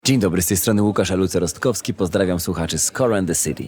Dzień dobry, z tej strony Łukasz Aluce-Rostkowski. Pozdrawiam słuchaczy Score and the City.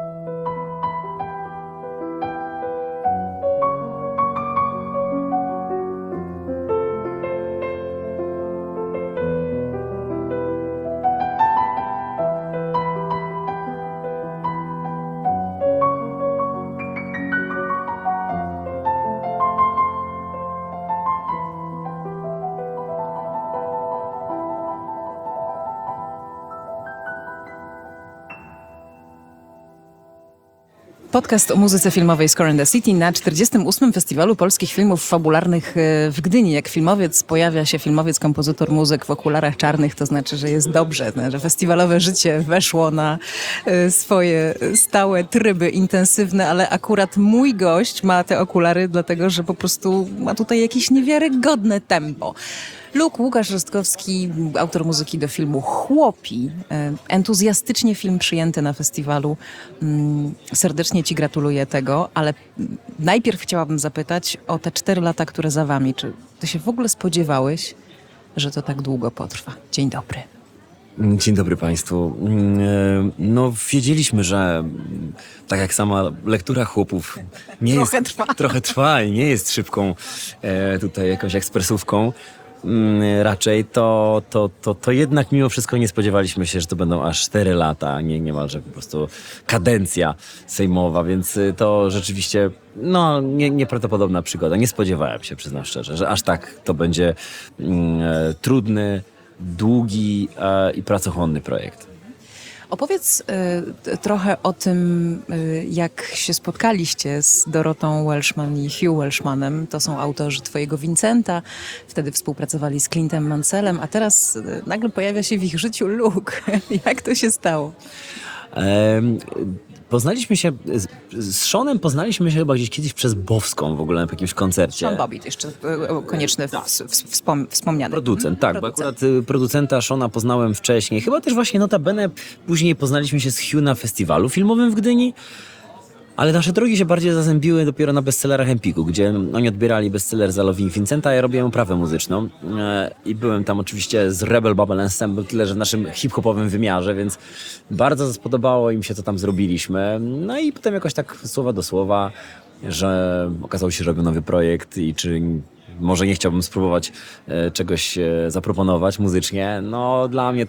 Podcast o muzyce filmowej Score and the City na 48. Festiwalu Polskich Filmów Fabularnych w Gdyni. Jak filmowiec pojawia się filmowiec, kompozytor, muzyk w okularach czarnych, to znaczy, że jest dobrze, że festiwalowe życie weszło na swoje stałe tryby intensywne, ale akurat mój gość ma te okulary, dlatego że po prostu ma tutaj jakieś niewiarygodne tempo. Łukasz Rostkowski, autor muzyki do filmu Chłopi. Entuzjastycznie film przyjęty na festiwalu. Serdecznie Ci gratuluję tego, ale najpierw chciałabym zapytać o te 4 lata, które za Wami. Czy Ty się w ogóle spodziewałeś, że to tak długo potrwa? Dzień dobry. Dzień dobry Państwu. No, wiedzieliśmy, że tak jak sama lektura Chłopów trochę trwa i nie jest szybką tutaj jakąś ekspresówką. Raczej to jednak mimo wszystko nie spodziewaliśmy się, że to będą aż 4 lata, niemalże po prostu kadencja sejmowa, więc to rzeczywiście nieprawdopodobna przygoda. Nie spodziewałem się, przyznam szczerze, że aż tak to będzie trudny, długi i pracochłonny projekt. Opowiedz trochę o tym, jak się spotkaliście z Dorotą Welshman i Hugh Welshmanem. To są autorzy Twojego Vincenta. Wtedy współpracowali z Clintem Mansellem, a teraz nagle pojawia się w ich życiu Luke. Jak to się stało? Poznaliśmy się, z Seanem poznaliśmy się chyba gdzieś kiedyś przez Bowską w ogóle na jakimś koncercie. Sean Bobbitt jeszcze koniecznie wspomniany. Producent, tak, bo akurat producenta Seana poznałem wcześniej. Chyba też właśnie notabene później poznaliśmy się z Hugh na festiwalu filmowym w Gdyni. Ale nasze drogi się bardziej zazębiły dopiero na bestsellerach Empiku, gdzie oni odbierali bestseller za Loving Vincenta, a ja robiłem oprawę muzyczną. I byłem tam oczywiście z Rebel Bubble Ensemble, tyle że w naszym hip-hopowym wymiarze, więc bardzo spodobało im się, co tam zrobiliśmy. No i potem jakoś tak słowa do słowa, że okazało się, że robią nowy projekt i czy może nie chciałbym spróbować czegoś zaproponować muzycznie. No dla mnie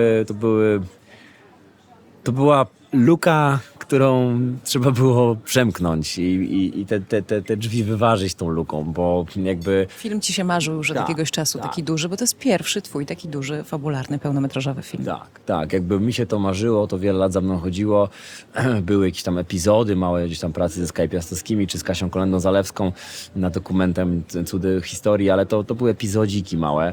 to była luka, którą trzeba było przemknąć i te drzwi wyważyć tą luką, bo jakby... Film Ci się marzył już od jakiegoś czasu, taki duży, bo to jest pierwszy Twój taki duży, fabularny, pełnometrażowy film. Tak, jakby mi się to marzyło, to wiele lat za mną chodziło. Były jakieś tam epizody, małe gdzieś tam pracy ze Skype Piastowskimi czy z Kasią Kolendą-Zalewską nad dokumentem Cudy Historii, ale to były epizodziki małe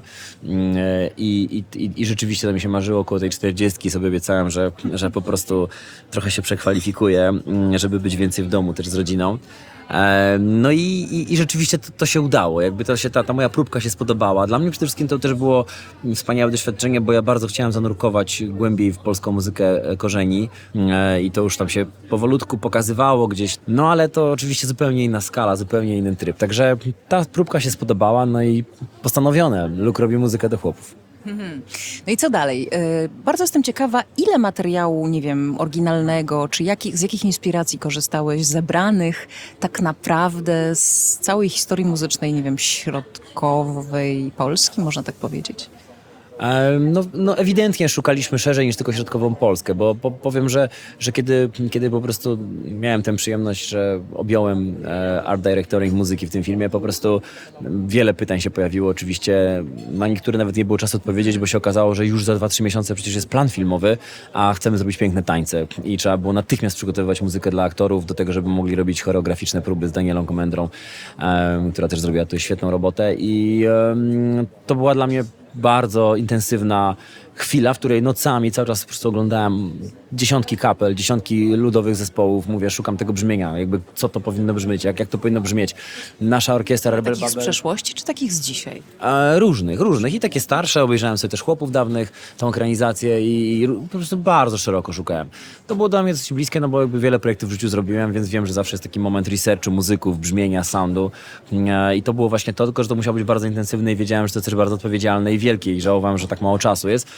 i rzeczywiście to mi się marzyło około tej 40. Sobie obiecałem, że po prostu trochę się przekwalifikuję, żeby być więcej w domu też z rodziną. No i rzeczywiście to się udało. Jakby to się ta moja próbka się spodobała. Dla mnie przede wszystkim to też było wspaniałe doświadczenie, bo ja bardzo chciałem zanurkować głębiej w polską muzykę korzeni i to już tam się powolutku pokazywało gdzieś. No ale to oczywiście zupełnie inna skala, zupełnie inny tryb. Także ta próbka się spodobała, no i postanowione. Luke robi muzykę do chłopów. No i co dalej? Bardzo jestem ciekawa, ile materiału, nie wiem, oryginalnego, czy z jakich inspiracji korzystałeś, zebranych tak naprawdę z całej historii muzycznej, nie wiem, środkowej Polski, można tak powiedzieć? No ewidentnie szukaliśmy szerzej niż tylko środkową Polskę, bo powiem, że kiedy po prostu miałem tę przyjemność, że objąłem art directoring muzyki w tym filmie, po prostu wiele pytań się pojawiło. Oczywiście na niektóre nawet nie było czasu odpowiedzieć, bo się okazało, że już za 2-3 miesiące przecież jest plan filmowy, a chcemy zrobić piękne tańce i trzeba było natychmiast przygotowywać muzykę dla aktorów do tego, żeby mogli robić choreograficzne próby z Danielą Komendrą, która też zrobiła tu świetną robotę i to była dla mnie bardzo intensywna chwila, w której nocami cały czas po prostu oglądałem dziesiątki kapel, dziesiątki ludowych zespołów. Mówię, szukam tego brzmienia, jakby co to powinno brzmieć, jak to powinno brzmieć. Nasza orkiestra Rebel Takich z Bubble... przeszłości, czy takich z dzisiaj? Różnych. I takie starsze, obejrzałem sobie też Chłopów dawnych, tą ekranizację i po prostu bardzo szeroko szukałem. To było dla mnie dosyć bliskie, no bo jakby wiele projektów w życiu zrobiłem, więc wiem, że zawsze jest taki moment researchu muzyków, brzmienia, soundu. I to było właśnie to, tylko że to musiało być bardzo intensywne i wiedziałem, że to jest też bardzo odpowiedzialne i wielkie i żałowałem, że tak mało czasu jest.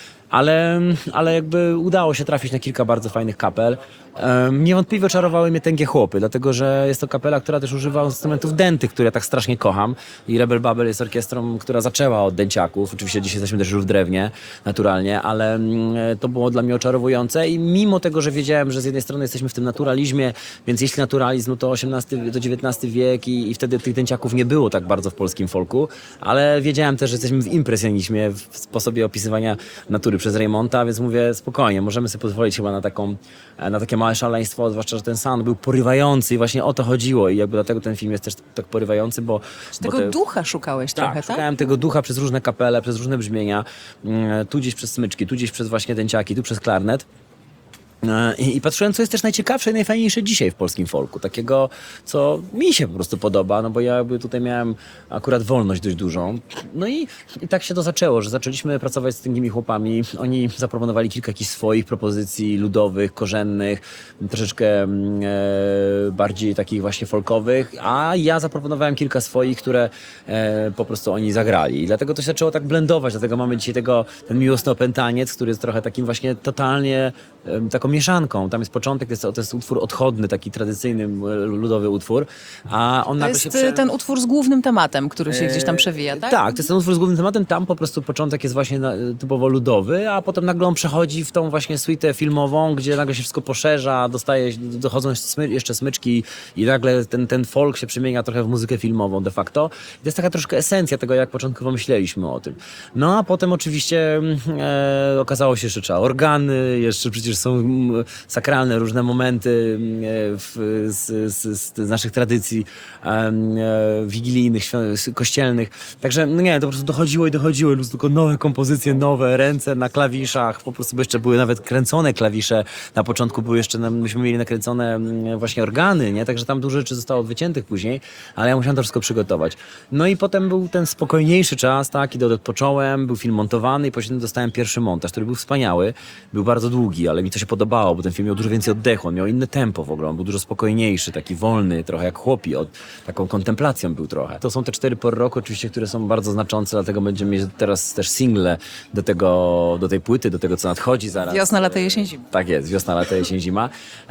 ale jakby udało się trafić na kilka bardzo fajnych kapel. Niewątpliwie czarowały mnie Tęgie Chłopy, dlatego że jest to kapela, która też używa instrumentów dętych, które tak strasznie kocham. I Rebel Babel jest orkiestrą, która zaczęła od dęciaków. Oczywiście dzisiaj jesteśmy też już w drewnie, naturalnie, ale to było dla mnie oczarowujące i mimo tego, że wiedziałem, że z jednej strony jesteśmy w tym naturalizmie, więc jeśli naturalizm, no to XVIII do XIX wiek i wtedy tych dęciaków nie było tak bardzo w polskim folku, ale wiedziałem też, że jesteśmy w impresjonizmie, w sposobie opisywania natury przez Raymonta, więc mówię spokojnie, możemy sobie pozwolić chyba na takie małe szaleństwo, zwłaszcza, że ten sound był porywający i właśnie o to chodziło i jakby dlatego ten film jest też tak porywający, bo... Tego ducha szukałeś trochę, tak? Szukałem tego ducha przez różne kapele, przez różne brzmienia, tu gdzieś przez smyczki, tu gdzieś przez właśnie dęciaki, tu przez klarnet. I patrzyłem, co jest też najciekawsze i najfajniejsze dzisiaj w polskim folku. Takiego, co mi się po prostu podoba, no bo ja jakby tutaj miałem akurat wolność dość dużą. No i tak się to zaczęło, że zaczęliśmy pracować z tymi chłopami. Oni zaproponowali kilka jakichś swoich propozycji ludowych, korzennych, troszeczkę bardziej takich właśnie folkowych, a ja zaproponowałem kilka swoich, które po prostu oni zagrali. I dlatego to się zaczęło tak blendować, dlatego mamy dzisiaj ten miłosny opętaniec, który jest trochę takim właśnie totalnie taką mieszanką. Tam jest początek, to jest utwór odchodny, taki tradycyjny ludowy utwór, a on To nagle jest się ten utwór z głównym tematem, który się gdzieś tam przewija, tak? Tak, to jest ten utwór z głównym tematem, tam po prostu początek jest właśnie typowo ludowy, a potem nagle on przechodzi w tą właśnie suitę filmową, gdzie nagle się wszystko poszerza, dochodzą jeszcze smyczki i nagle ten folk się przemienia trochę w muzykę filmową de facto. I to jest taka troszkę esencja tego, jak początkowo myśleliśmy o tym. No a potem oczywiście okazało się, że trzeba organy, jeszcze przecież są sakralne różne momenty z naszych tradycji wigilijnych, kościelnych. Także no nie, to po prostu dochodziło, tylko nowe kompozycje, nowe ręce na klawiszach, po prostu, bo jeszcze były nawet kręcone klawisze. Na początku były jeszcze, myśmy mieli nakręcone właśnie organy, nie? Także tam dużo rzeczy zostało wyciętych później, ale ja musiałem to wszystko przygotować. No i potem był ten spokojniejszy czas, tak, kiedy odpocząłem, był film montowany i potem dostałem pierwszy montaż, który był wspaniały, był bardzo długi, ale mi to się podobało, bo ten film miał dużo więcej oddechu, on miał inne tempo w ogóle, on był dużo spokojniejszy, taki wolny, trochę jak chłopi, taką kontemplacją był trochę. To są te 4 pory roku oczywiście, które są bardzo znaczące, dlatego będziemy mieć teraz też single do tej płyty, do tego, co nadchodzi zaraz. Wiosna, lato, jesień, zima. Tak jest, wiosna, lato, jesień, zima.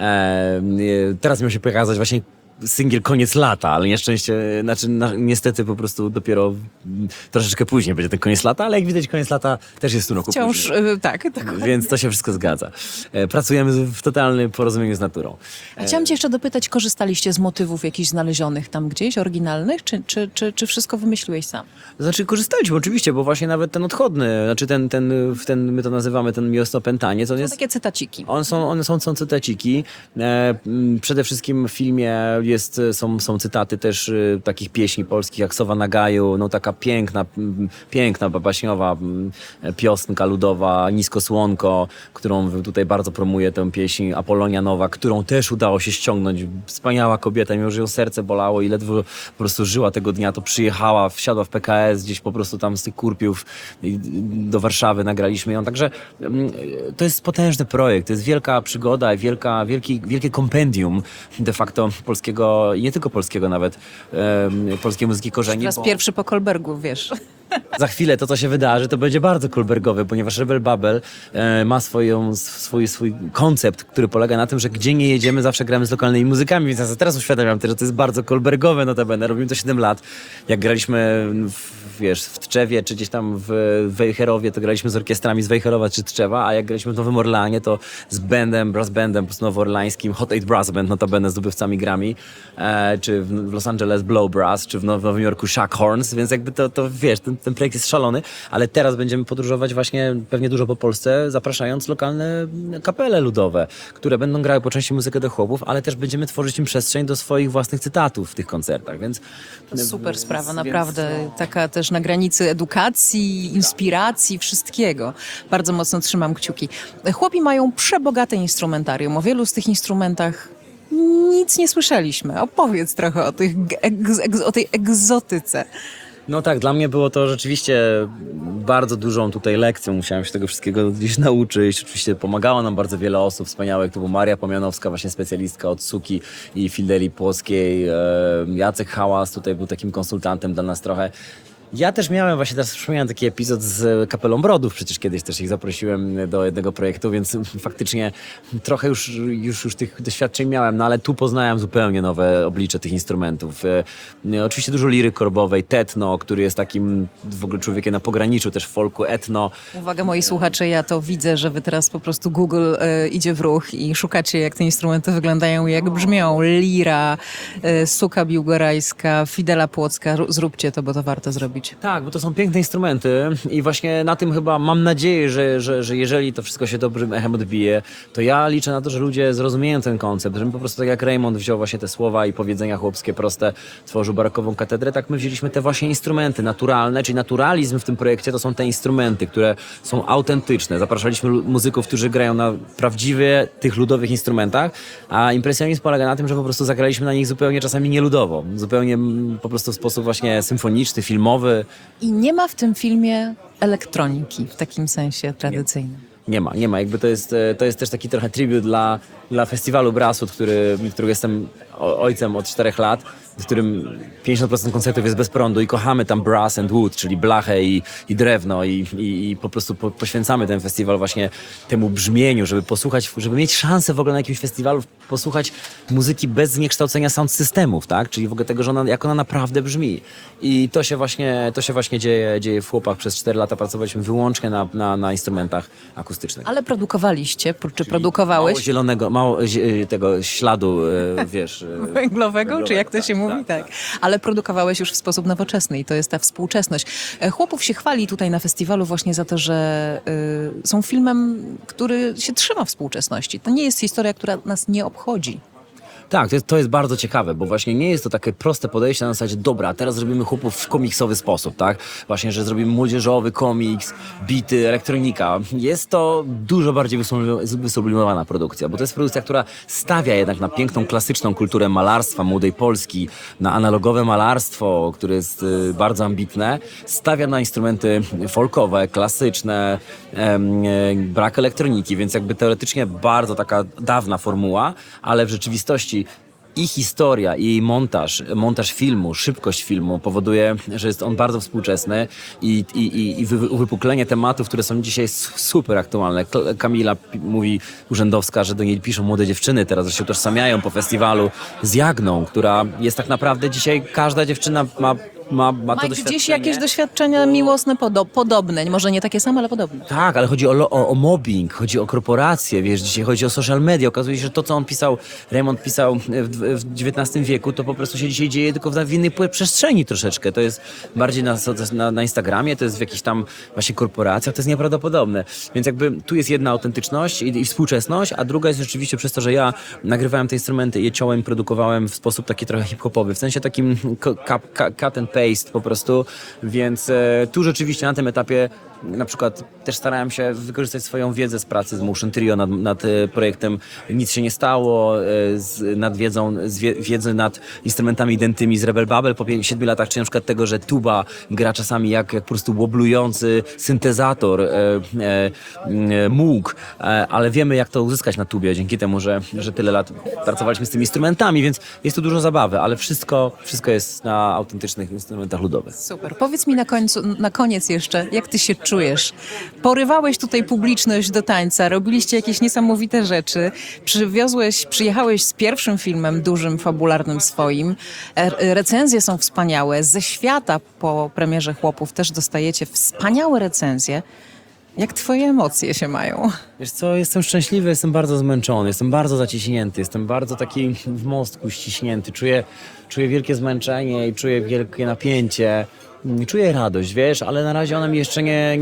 Teraz miał się pokazać właśnie singiel koniec lata, ale niestety po prostu dopiero troszeczkę później będzie ten koniec lata, ale jak widać koniec lata też jest tu roku Wciąż, później. tak. Więc to się wszystko zgadza. Pracujemy w totalnym porozumieniu z naturą. A chciałam cię jeszcze dopytać, korzystaliście z motywów jakichś znalezionych tam gdzieś, oryginalnych, czy wszystko wymyśliłeś sam? Znaczy korzystaliśmy oczywiście, bo właśnie nawet ten odchodny, znaczy my to nazywamy ten miłosne opętanie, to Są jest... takie cytaciki. One są cytaciki. Przede wszystkim w filmie są cytaty też takich pieśni polskich jak Sowa na Gaju, no taka piękna baśniowa piosenka ludowa Nisko Słonko, którą tutaj bardzo promuje tę pieśń Apolonia Nowa, którą też udało się ściągnąć. Wspaniała kobieta, mimo że ją serce bolało i ledwo po prostu żyła tego dnia, to przyjechała, wsiadła w PKS gdzieś po prostu tam z tych Kurpiów do Warszawy, nagraliśmy ją. Także to jest potężny projekt, to jest wielka przygoda i wielkie kompendium de facto polskiego, i nie tylko polskiego nawet, polskiej muzyki korzeni. Raz pierwszy po Kolbergu, wiesz. Za chwilę to, co się wydarzy, to będzie bardzo kolbergowe, ponieważ Rebel Babel ma swój koncept, który polega na tym, że gdzie nie jedziemy, zawsze gramy z lokalnymi muzykami, więc ja sobie teraz uświadamiam też, że to jest bardzo kolbergowe notabene. Robimy to 7 lat. Jak graliśmy w Tczewie, czy gdzieś tam w Wejherowie, to graliśmy z orkiestrami z Wejherowa czy Tczewa, a jak graliśmy w Nowym Orleanie, to z brass bandem po prostu nowoorlańskim, Hot 8 Brass Band, notabene zdobywcami Grammy, czy w Los Angeles Blow Brass, czy w Nowym Jorku Shack Horns, więc jakby to wiesz, ten projekt jest szalony, ale teraz będziemy podróżować właśnie pewnie dużo po Polsce, zapraszając lokalne kapele ludowe, które będą grały po części muzykę do chłopów, ale też będziemy tworzyć im przestrzeń do swoich własnych cytatów w tych koncertach, więc... To super sprawa, naprawdę. Taka też na granicy edukacji, inspiracji, wszystkiego. Bardzo mocno trzymam kciuki. Chłopi mają przebogate instrumentarium. O wielu z tych instrumentach nic nie słyszeliśmy. Opowiedz trochę o tej egzotyce. No tak, dla mnie było to rzeczywiście bardzo dużą tutaj lekcją. Musiałem się tego wszystkiego gdzieś nauczyć. Oczywiście pomagało nam bardzo wiele osób wspaniałych. To była Maria Pomianowska, właśnie specjalistka od Suki i Filderii Płockiej. Jacek Hałas tutaj był takim konsultantem dla nas trochę. Ja też miałem, właśnie teraz przypomniałem taki epizod z Kapelą Brodów, przecież kiedyś też ich zaprosiłem do jednego projektu, więc faktycznie trochę już tych doświadczeń miałem, no ale tu poznałem zupełnie nowe oblicze tych instrumentów. Oczywiście dużo liry korbowej, techno, który jest takim w ogóle człowiekiem na pograniczu też folku, etno. Uwaga moi słuchacze, ja to widzę, że wy teraz po prostu Google idzie w ruch i szukacie, jak te instrumenty wyglądają, jak brzmią. Lira, suka biłgorajska, fidela płocka. Zróbcie to, bo to warto zrobić. Tak, bo to są piękne instrumenty i właśnie na tym chyba mam nadzieję, że jeżeli to wszystko się dobrym echem odbije, to ja liczę na to, że ludzie zrozumieją ten koncept, że my po prostu tak jak Raymond wziął właśnie te słowa i powiedzenia chłopskie proste, tworzył barokową katedrę, tak my wzięliśmy te właśnie instrumenty naturalne, czyli naturalizm w tym projekcie to są te instrumenty, które są autentyczne. Zapraszaliśmy muzyków, którzy grają na prawdziwie tych ludowych instrumentach, a impresjonizm polega na tym, że po prostu zagraliśmy na nich zupełnie czasami nieludowo, zupełnie po prostu w sposób właśnie symfoniczny, filmowy. I nie ma w tym filmie elektroniki w takim sensie tradycyjnym. Nie ma. Jakby to jest też taki trochę tribut dla festiwalu Brasut, którego jestem ojcem od 4 lat, w którym 50% koncertów jest bez prądu i kochamy tam brass and wood, czyli blachę i drewno i po prostu poświęcamy ten festiwal właśnie temu brzmieniu, żeby posłuchać, żeby mieć szansę w ogóle na jakimś festiwalu posłuchać muzyki bez zniekształcenia sound systemów, tak? Czyli w ogóle tego, że jak ona naprawdę brzmi. I to się właśnie dzieje w Chłopach. Przez 4 lata pracowaliśmy wyłącznie na instrumentach akustycznych. Ale produkowaliście, czy produkowałeś? Mało tego śladu, wiesz... Węglowego, czy jak to się mówi? tak. Tak. Ale produkowałeś już w sposób nowoczesny i to jest ta współczesność. Chłopów się chwali tutaj na festiwalu właśnie za to, że są filmem, który się trzyma współczesności. To nie jest historia, która nas nie obchodzi. Tak, to jest bardzo ciekawe, bo właśnie nie jest to takie proste podejście na zasadzie, dobra, teraz zrobimy Chłopów w komiksowy sposób, tak? Właśnie, że zrobimy młodzieżowy komiks, bity, elektronika. Jest to dużo bardziej wysublimowana produkcja, bo to jest produkcja, która stawia jednak na piękną, klasyczną kulturę malarstwa młodej Polski, na analogowe malarstwo, które jest bardzo ambitne, stawia na instrumenty folkowe, klasyczne, brak elektroniki, więc jakby teoretycznie bardzo taka dawna formuła, ale w rzeczywistości i historia, i jej montaż filmu, szybkość filmu powoduje, że jest on bardzo współczesny i uwypuklenie tematów, które są dzisiaj super aktualne. Kamila mówi urzędowska, że do niej piszą młode dziewczyny teraz, że się utożsamiają po festiwalu z Jagną, która jest tak naprawdę dzisiaj, każda dziewczyna ma to Gdzieś doświadczenie. jakieś doświadczenia miłosne podobne, może nie takie same, ale podobne. Tak, ale chodzi o mobbing, chodzi o korporacje, wiesz, dzisiaj chodzi o social media. Okazuje się, że to, co on pisał, Raymond pisał w XIX wieku, to po prostu się dzisiaj dzieje tylko w innej przestrzeni troszeczkę. To jest bardziej na Instagramie, to jest w jakichś tam właśnie korporacjach, to jest nieprawdopodobne. Więc jakby tu jest jedna autentyczność i współczesność, a druga jest rzeczywiście przez to, że ja nagrywałem te instrumenty i je ciąłem, produkowałem w sposób taki trochę hip-hopowy, w sensie takim cut and paste po prostu, więc tu rzeczywiście na tym etapie na przykład też starałem się wykorzystać swoją wiedzę z pracy z Motion Trio nad projektem Nic się nie stało, wiedzę nad instrumentami dętymi z Rebel Babel po 7 latach, czy na przykład tego, że tuba gra czasami jak po prostu woblujący syntezator Moog, ale wiemy jak to uzyskać na tubie dzięki temu, że tyle lat pracowaliśmy z tymi instrumentami, więc jest tu dużo zabawy, ale wszystko jest na autentycznych instrumentach ludowych. Super. Powiedz mi na koniec jeszcze, jak ty się czujesz? Porywałeś tutaj publiczność do tańca, robiliście jakieś niesamowite rzeczy, przyjechałeś z pierwszym filmem dużym, fabularnym swoim, recenzje są wspaniałe, ze świata po premierze Chłopów też dostajecie wspaniałe recenzje. Jak twoje emocje się mają? Wiesz co, jestem szczęśliwy, jestem bardzo zmęczony, jestem bardzo zaciśnięty, jestem bardzo taki w mostku ściśnięty, czuję wielkie zmęczenie i czuję wielkie napięcie. Czuję radość, wiesz, ale na razie ona mi jeszcze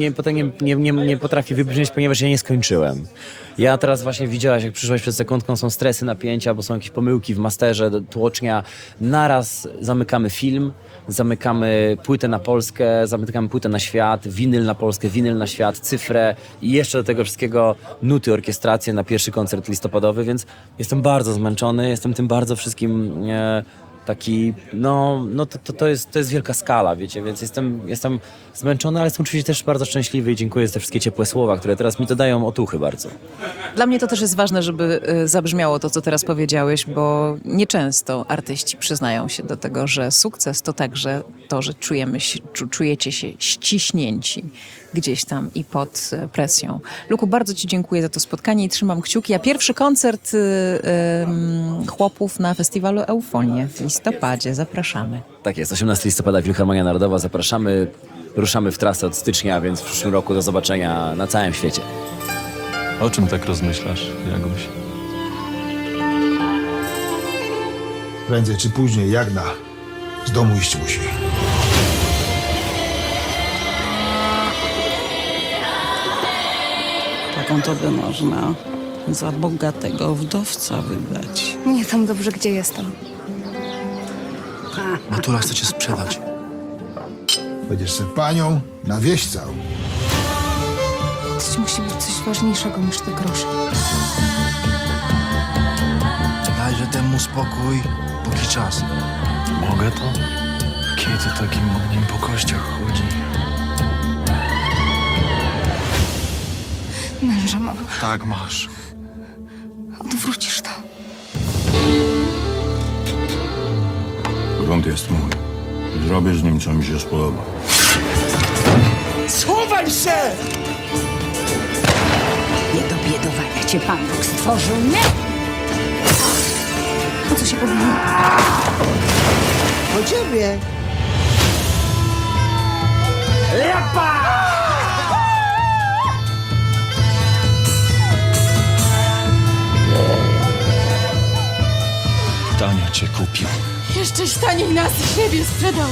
nie potrafi wybrzmieć, ponieważ ja nie skończyłem. Ja teraz właśnie widziałaś, jak przyszłaś przed sekundką, są stresy, napięcia, bo są jakieś pomyłki w masterze, tłocznia. Naraz zamykamy film, zamykamy płytę na Polskę, zamykamy płytę na świat, winyl na Polskę, winyl na świat, cyfrę i jeszcze do tego wszystkiego nuty, orkiestrację na pierwszy koncert listopadowy, więc jestem bardzo zmęczony, jestem tym bardzo wszystkim taki, to jest wielka skala, wiecie, więc jestem zmęczony, ale jestem oczywiście też bardzo szczęśliwy i dziękuję za te wszystkie ciepłe słowa, które teraz mi dodają otuchy bardzo. Dla mnie to też jest ważne, żeby zabrzmiało to, co teraz powiedziałeś, bo nieczęsto artyści przyznają się do tego, że sukces to także to, że czujecie się ściśnięci gdzieś tam i pod presją. Luku, bardzo Ci dziękuję za to spotkanie i trzymam kciuki. A pierwszy koncert chłopów na festiwalu Eufonię w listopadzie. Zapraszamy. Tak jest, 18 listopada Filharmonia Narodowa, zapraszamy, ruszamy w trasę od stycznia, więc w przyszłym roku do zobaczenia na całym świecie. O czym tak rozmyślasz, Jaguś? Prędzej czy później Jagna z domu iść musi. Taką to by można za bogatego wdowca wydać. Nie tam dobrze, gdzie jestem. Matula chce cię sprzedać. Będziesz se panią na wieś całą. Coś musi być coś ważniejszego niż te grosze. Dajże temu spokój, póki czas. Mogę to? Kiedy to takim ogniem po kościach chodzi? Męża mam. Tak masz. Odwrócisz to. Grunt jest mój. Zrobię z nim, co mi się spodoba. Schowaj się! Nie do biedowania cię Pan Bóg stworzył, nie? Po co się powinno? Po ciebie! Tanio cię kupił. Jeszcze taniej nas siebie sprzedał.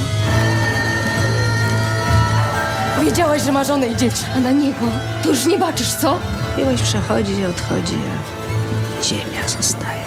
Wiedziałaś, że ma żonę i dzieci. A na niego to już nie baczysz, co? Miłość przechodzi i odchodzi, a ziemia zostaje.